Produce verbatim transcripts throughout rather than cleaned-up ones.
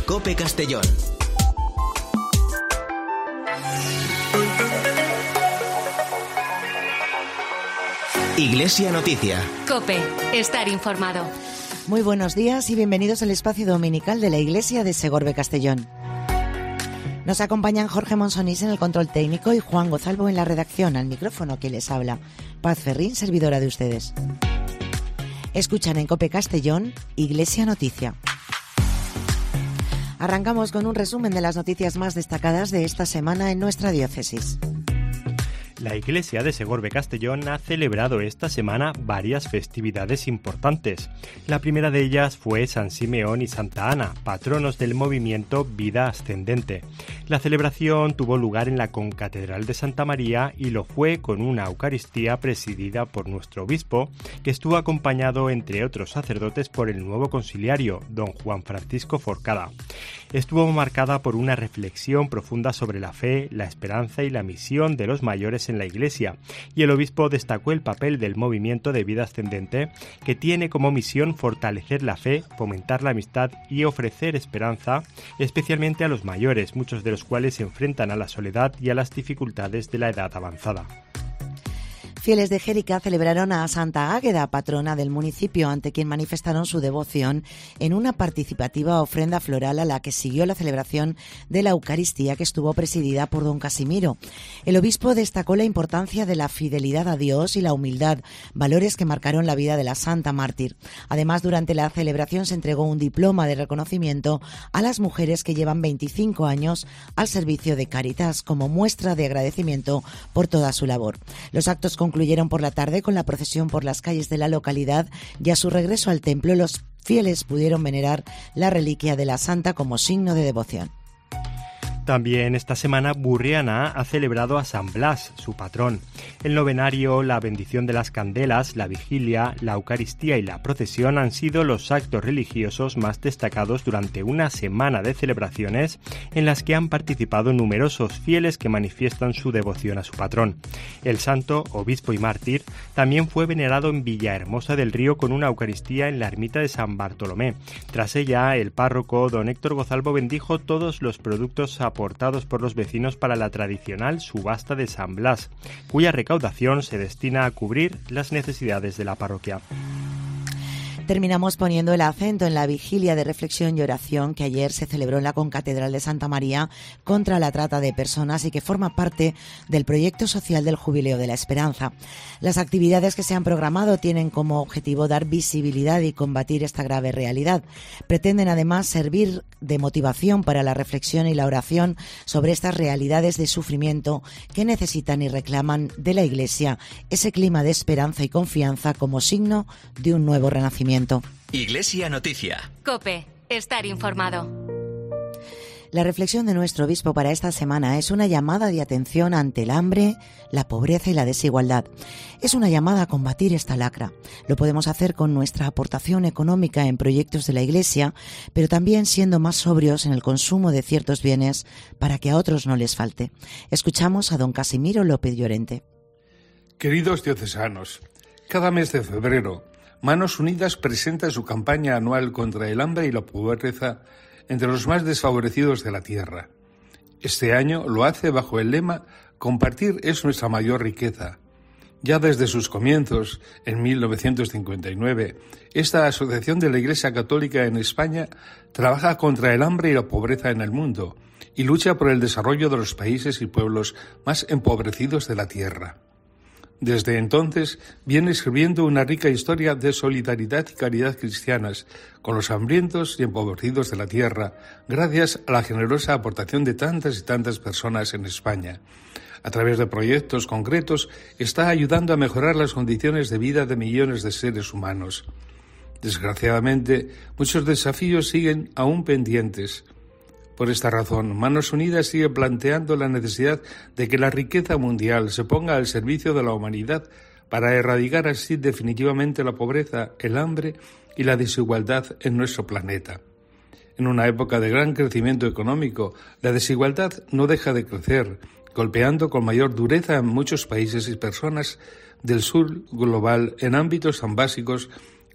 COPE Castellón. Iglesia Noticia. COPE, estar informado. Muy buenos días y bienvenidos al espacio dominical de la Iglesia de Segorbe Castellón. Nos acompañan Jorge Monsonís en el control técnico y Juan Gozalvo en la redacción. Al micrófono que les habla Paz Ferrín, servidora de ustedes. Escuchan en COPE Castellón, Iglesia Noticia. Arrancamos con un resumen de las noticias más destacadas de esta semana en nuestra diócesis. La Iglesia de Segorbe Castellón ha celebrado esta semana varias festividades importantes. La primera de ellas fue San Simeón y Santa Ana, patronos del movimiento Vida Ascendente. La celebración tuvo lugar en la Concatedral de Santa María y lo fue con una Eucaristía presidida por nuestro obispo, que estuvo acompañado, entre otros sacerdotes, por el nuevo conciliario, don Juan Francisco Forcada. Estuvo marcada por una reflexión profunda sobre la fe, la esperanza y la misión de los mayores en la Iglesia, y el obispo destacó el papel del movimiento de Vida Ascendente, que tiene como misión fortalecer la fe, fomentar la amistad y ofrecer esperanza, especialmente a los mayores, muchos de los cuales se enfrentan a la soledad y a las dificultades de la edad avanzada. Fieles de Jérica celebraron a Santa Águeda, patrona del municipio, ante quien manifestaron su devoción en una participativa ofrenda floral a la que siguió la celebración de la Eucaristía, que estuvo presidida por don Casimiro. El obispo destacó la importancia de la fidelidad a Dios y la humildad, valores que marcaron la vida de la santa mártir. Además, durante la celebración se entregó un diploma de reconocimiento a las mujeres que llevan veinticinco años al servicio de Cáritas, como muestra de agradecimiento por toda su labor. Los actos concluyeron Concluyeron por la tarde con la procesión por las calles de la localidad, y a su regreso al templo los fieles pudieron venerar la reliquia de la santa como signo de devoción. También esta semana Burriana ha celebrado a San Blas, su patrón. El novenario, la bendición de las candelas, la vigilia, la Eucaristía y la procesión han sido los actos religiosos más destacados durante una semana de celebraciones en las que han participado numerosos fieles que manifiestan su devoción a su patrón. El santo, obispo y mártir, también fue venerado en Villahermosa del Río con una Eucaristía en la ermita de San Bartolomé. Tras ella, el párroco don Héctor Gozalvo bendijo todos los productos aportados por los vecinos para la tradicional subasta de San Blas, cuya recaudación se destina a cubrir las necesidades de la parroquia. Terminamos poniendo el acento en la vigilia de reflexión y oración que ayer se celebró en la Concatedral de Santa María contra la trata de personas y que forma parte del proyecto social del Jubileo de la Esperanza. Las actividades que se han programado tienen como objetivo dar visibilidad y combatir esta grave realidad. Pretenden además servir de motivación para la reflexión y la oración sobre estas realidades de sufrimiento que necesitan y reclaman de la Iglesia ese clima de esperanza y confianza como signo de un nuevo renacimiento. Iglesia Noticia. COPE, estar informado. La reflexión de nuestro obispo para esta semana es una llamada de atención ante el hambre, la pobreza y la desigualdad. Es una llamada a combatir esta lacra. Lo podemos hacer con nuestra aportación económica en proyectos de la Iglesia, pero también siendo más sobrios en el consumo de ciertos bienes para que a otros no les falte. Escuchamos a don Casimiro López Llorente. Queridos diocesanos, cada mes de febrero, Manos Unidas presenta su campaña anual contra el hambre y la pobreza entre los más desfavorecidos de la tierra. Este año lo hace bajo el lema «Compartir es nuestra mayor riqueza». Ya desde sus comienzos, en mil novecientos cincuenta y nueve, esta Asociación de la Iglesia Católica en España trabaja contra el hambre y la pobreza en el mundo y lucha por el desarrollo de los países y pueblos más empobrecidos de la tierra. Desde entonces viene escribiendo una rica historia de solidaridad y caridad cristianas con los hambrientos y empobrecidos de la tierra, gracias a la generosa aportación de tantas y tantas personas en España. A través de proyectos concretos está ayudando a mejorar las condiciones de vida de millones de seres humanos. Desgraciadamente, muchos desafíos siguen aún pendientes. Por esta razón, Manos Unidas sigue planteando la necesidad de que la riqueza mundial se ponga al servicio de la humanidad para erradicar así definitivamente la pobreza, el hambre y la desigualdad en nuestro planeta. En una época de gran crecimiento económico, la desigualdad no deja de crecer, golpeando con mayor dureza en muchos países y personas del sur global en ámbitos tan básicos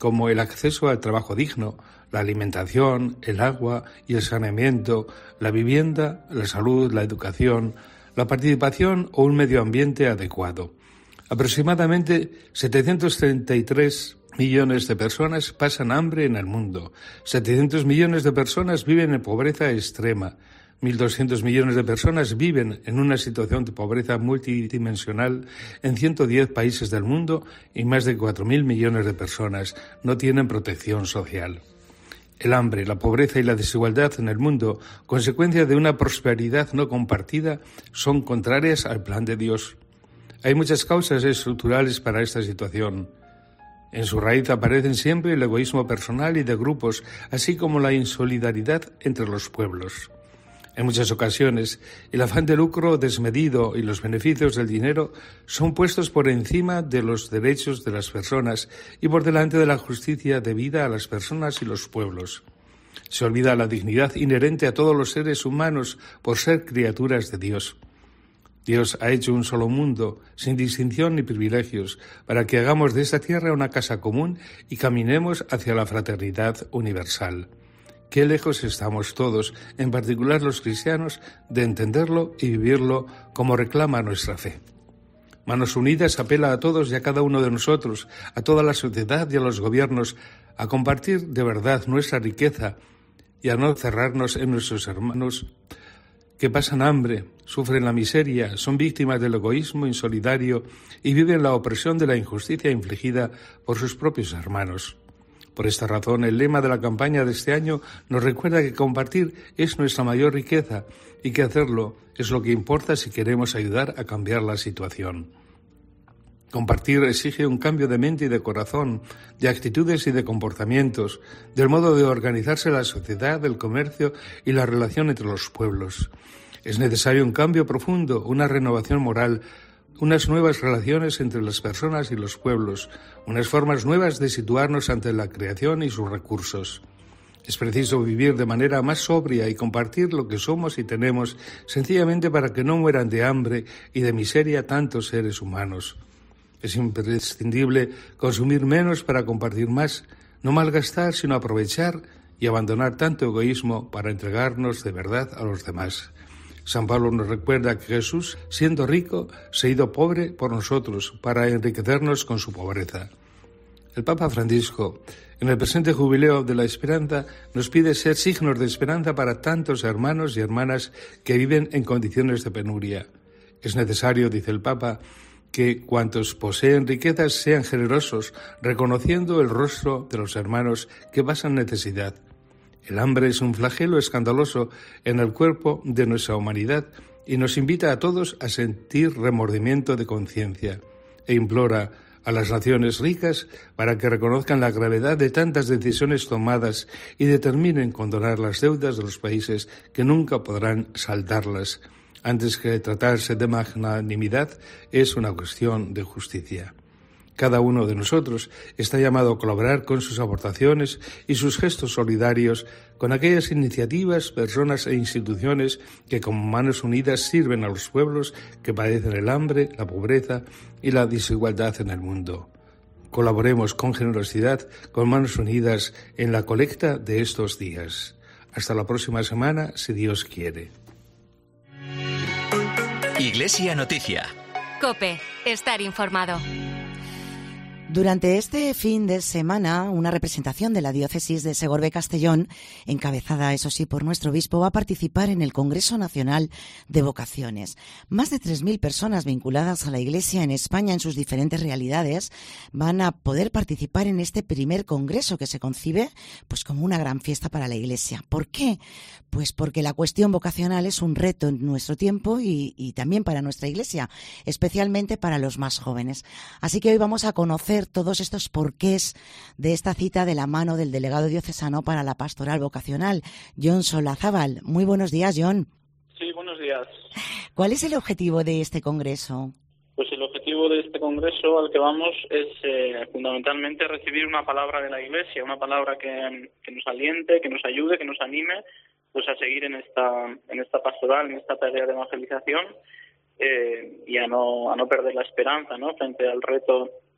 como el acceso al trabajo digno, la alimentación, el agua y el saneamiento, la vivienda, la salud, la educación, la participación o un medio ambiente adecuado. Aproximadamente setecientos treinta y tres millones de personas pasan hambre en el mundo. setecientos millones de personas viven en pobreza extrema. mil doscientos millones de personas viven en una situación de pobreza multidimensional en ciento diez países del mundo y más de cuatro mil millones de personas no tienen protección social. El hambre, la pobreza y la desigualdad en el mundo, consecuencia de una prosperidad no compartida, son contrarias al plan de Dios. Hay muchas causas estructurales para esta situación. En su raíz aparecen siempre el egoísmo personal y de grupos, así como la insolidaridad entre los pueblos. En muchas ocasiones, el afán de lucro desmedido y los beneficios del dinero son puestos por encima de los derechos de las personas y por delante de la justicia debida a las personas y los pueblos. Se olvida la dignidad inherente a todos los seres humanos por ser criaturas de Dios. Dios ha hecho un solo mundo, sin distinción ni privilegios, para que hagamos de esta tierra una casa común y caminemos hacia la fraternidad universal. Qué lejos estamos todos, en particular los cristianos, de entenderlo y vivirlo como reclama nuestra fe. Manos Unidas apela a todos y a cada uno de nosotros, a toda la sociedad y a los gobiernos, a compartir de verdad nuestra riqueza y a no cerrarnos en nuestros hermanos que pasan hambre, sufren la miseria, son víctimas del egoísmo insolidario y viven la opresión de la injusticia infligida por sus propios hermanos. Por esta razón, el lema de la campaña de este año nos recuerda que compartir es nuestra mayor riqueza y que hacerlo es lo que importa si queremos ayudar a cambiar la situación. Compartir exige un cambio de mente y de corazón, de actitudes y de comportamientos, del modo de organizarse la sociedad, el comercio y la relación entre los pueblos. Es necesario un cambio profundo, una renovación moral, unas nuevas relaciones entre las personas y los pueblos, unas formas nuevas de situarnos ante la creación y sus recursos. Es preciso vivir de manera más sobria y compartir lo que somos y tenemos, sencillamente para que no mueran de hambre y de miseria tantos seres humanos. Es imprescindible consumir menos para compartir más, no malgastar, sino aprovechar y abandonar tanto egoísmo para entregarnos de verdad a los demás. San Pablo nos recuerda que Jesús, siendo rico, se hizo pobre por nosotros para enriquecernos con su pobreza. El Papa Francisco, en el presente jubileo de la esperanza, nos pide ser signos de esperanza para tantos hermanos y hermanas que viven en condiciones de penuria. Es necesario, dice el Papa, que cuantos poseen riquezas sean generosos, reconociendo el rostro de los hermanos que pasan necesidad. El hambre es un flagelo escandaloso en el cuerpo de nuestra humanidad y nos invita a todos a sentir remordimiento de conciencia e implora a las naciones ricas para que reconozcan la gravedad de tantas decisiones tomadas y determinen condonar las deudas de los países que nunca podrán saldarlas. Antes que tratarse de magnanimidad, es una cuestión de justicia. Cada uno de nosotros está llamado a colaborar con sus aportaciones y sus gestos solidarios con aquellas iniciativas, personas e instituciones que como manos unidas sirven a los pueblos que padecen el hambre, la pobreza y la desigualdad en el mundo. Colaboremos con generosidad, con manos unidas en la colecta de estos días. Hasta la próxima semana, si Dios quiere. Iglesia Noticia. COPE. Estar informado. Durante este fin de semana, una representación de la diócesis de Segorbe-Castellón, encabezada, eso sí, por nuestro obispo, va a participar en el Congreso Nacional de Vocaciones. Más de tres mil personas vinculadas a la Iglesia en España en sus diferentes realidades van a poder participar en este primer congreso que se concibe pues como una gran fiesta para la Iglesia. ¿Por qué? Pues porque la cuestión vocacional es un reto en nuestro tiempo y, y también para nuestra Iglesia, especialmente para los más jóvenes. Así que hoy vamos a conocer todos estos porqués de esta cita de la mano del delegado diocesano para la pastoral vocacional, Jon Solazábal. Muy buenos días, Jon. Sí, buenos días. ¿Cuál es el objetivo de este congreso? Pues el objetivo de este congreso al que vamos es eh, fundamentalmente recibir una palabra de la Iglesia, una palabra que, que nos aliente, que nos ayude, que nos anime pues a seguir en esta en esta pastoral, en esta tarea de evangelización eh, y a no a no perder la esperanza, ¿no?, frente al reto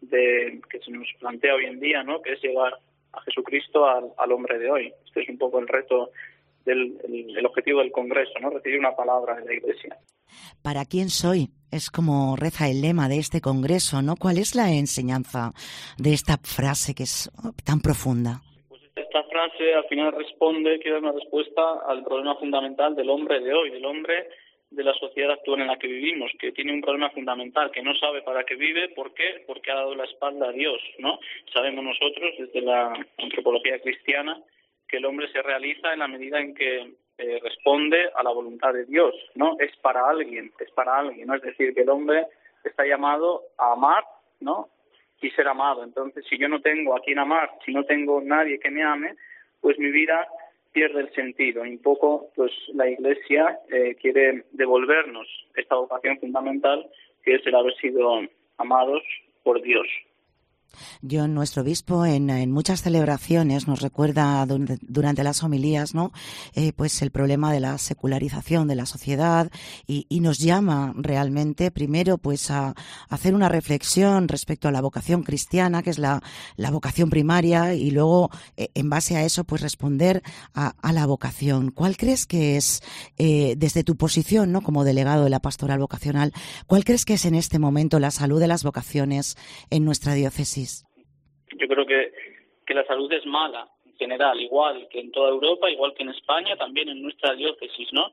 de que se nos plantea hoy en día, ¿no? Que es llevar a Jesucristo al, al hombre de hoy. Este es un poco el reto, del el, el objetivo del Congreso, ¿no? Recibir una palabra de la Iglesia. ¿Para quién soy? Es como reza el lema de este Congreso, ¿no? ¿Cuál es la enseñanza de esta frase que es tan profunda? Pues esta frase al final responde, quiere dar una respuesta al problema fundamental del hombre de hoy, del hombre de la sociedad actual en la que vivimos, que tiene un problema fundamental, que no sabe para qué vive. ¿Por qué? Porque ha dado la espalda a Dios, ¿no? Sabemos nosotros, desde la antropología cristiana, que el hombre se realiza en la medida en que eh, responde a la voluntad de Dios, ¿no? Es para alguien, es para alguien, ¿no? Es decir, que el hombre está llamado a amar, ¿no? Y ser amado. Entonces, si yo no tengo a quien amar, si no tengo nadie que me ame, pues mi vida pierde el sentido. Y un poco, pues la Iglesia eh, quiere devolvernos esta vocación fundamental, que es el haber sido amados por Dios. John, nuestro obispo, en, en muchas celebraciones nos recuerda durante, durante las homilías, ¿no? Eh, pues el problema de la secularización de la sociedad y, y nos llama realmente primero pues a, a hacer una reflexión respecto a la vocación cristiana, que es la, la vocación primaria, y luego eh, en base a eso pues responder a, a la vocación. ¿Cuál crees que es, eh, desde tu posición, ¿no? Como delegado de la pastoral vocacional, cuál crees que es en este momento la salud de las vocaciones en nuestra diócesis? Yo creo que, que la salud es mala en general, igual que en toda Europa, igual que en España, también en nuestra diócesis, ¿no?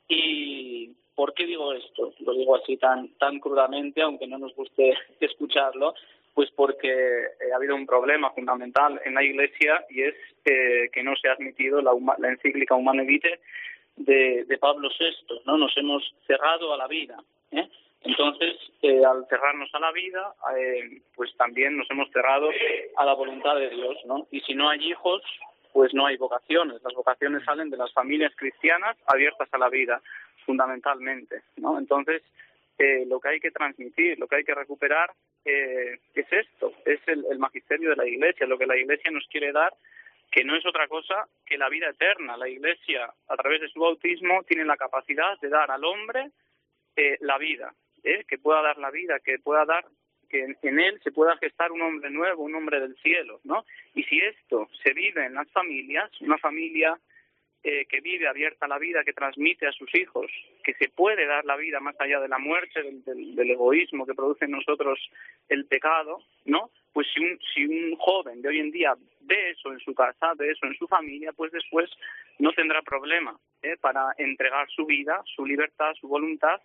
¿Y por qué digo esto? Lo digo así tan tan crudamente, aunque no nos guste escucharlo, pues porque eh, ha habido un problema fundamental en la Iglesia, y es eh, que no se ha admitido la, la encíclica Humane Vitae de, de Pablo sexto, ¿no? Nos hemos cerrado a la vida, ¿eh? Entonces, eh, al cerrarnos a la vida, eh, pues también nos hemos cerrado a la voluntad de Dios, ¿no? Y si no hay hijos, pues no hay vocaciones. Las vocaciones salen de las familias cristianas abiertas a la vida, fundamentalmente, ¿no? Entonces, eh, lo que hay que transmitir, lo que hay que recuperar, eh, es esto, es el, el magisterio de la Iglesia, lo que la Iglesia nos quiere dar, que no es otra cosa que la vida eterna. La Iglesia, a través de su bautismo, tiene la capacidad de dar al hombre eh, la vida. ¿Eh? que pueda dar la vida, que pueda dar, que en, en él se pueda gestar un hombre nuevo, un hombre del cielo, ¿no? Y si esto se vive en las familias, una familia eh, que vive abierta a la vida, que transmite a sus hijos, que se puede dar la vida más allá de la muerte, del, del, del egoísmo que produce en nosotros el pecado, ¿no? Pues si un, si un joven de hoy en día ve eso en su casa, ve eso en su familia, pues después no tendrá problema ¿eh? para entregar su vida, su libertad, su voluntad,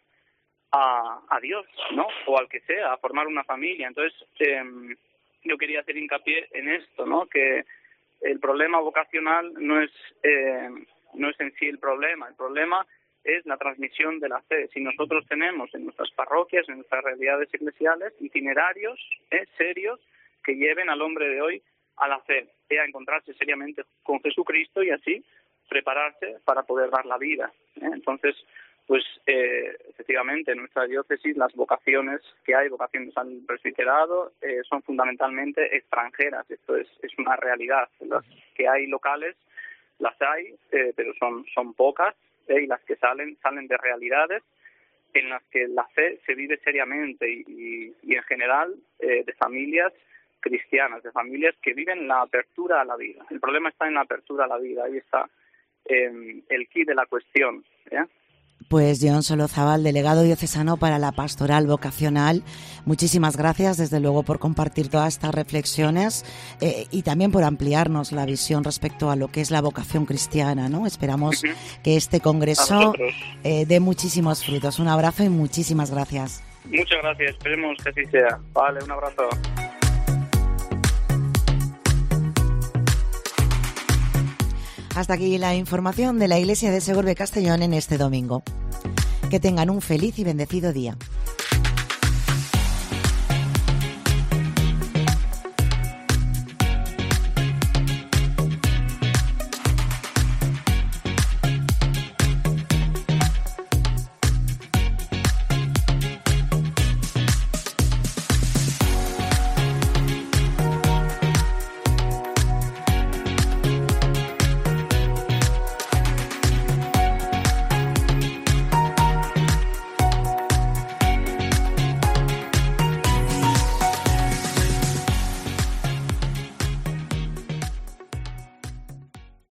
A, a Dios, ¿no? O al que sea, a formar una familia. Entonces, eh, yo quería hacer hincapié en esto, ¿no? Que el problema vocacional no es eh, no es en sí el problema. El problema es la transmisión de la fe. Si nosotros tenemos en nuestras parroquias, en nuestras realidades eclesiales, itinerarios eh, serios que lleven al hombre de hoy a la fe, eh, a encontrarse seriamente con Jesucristo y así prepararse para poder dar la vida. ¿eh? Entonces, pues eh, efectivamente en nuestra diócesis las vocaciones que hay, vocaciones al presbiterado, eh, son fundamentalmente extranjeras. Esto es, es una realidad. Las que hay locales las hay, eh, pero son son pocas, eh, y las que salen salen de realidades en las que la fe se vive seriamente y, y, y en general eh, de familias cristianas, de familias que viven la apertura a la vida. El problema está en la apertura a la vida, ahí está eh, el quid de la cuestión, ¿eh? Pues John Solozábal, delegado diocesano para la pastoral vocacional, muchísimas gracias desde luego por compartir todas estas reflexiones eh, y también por ampliarnos la visión respecto a lo que es la vocación cristiana, ¿no? Esperamos uh-huh. que este congreso eh, dé muchísimos frutos. Un abrazo y muchísimas gracias. Muchas gracias, esperemos que así sea. Vale, un abrazo. Hasta aquí la información de la Iglesia de Segorbe Castellón en este domingo. Que tengan un feliz y bendecido día.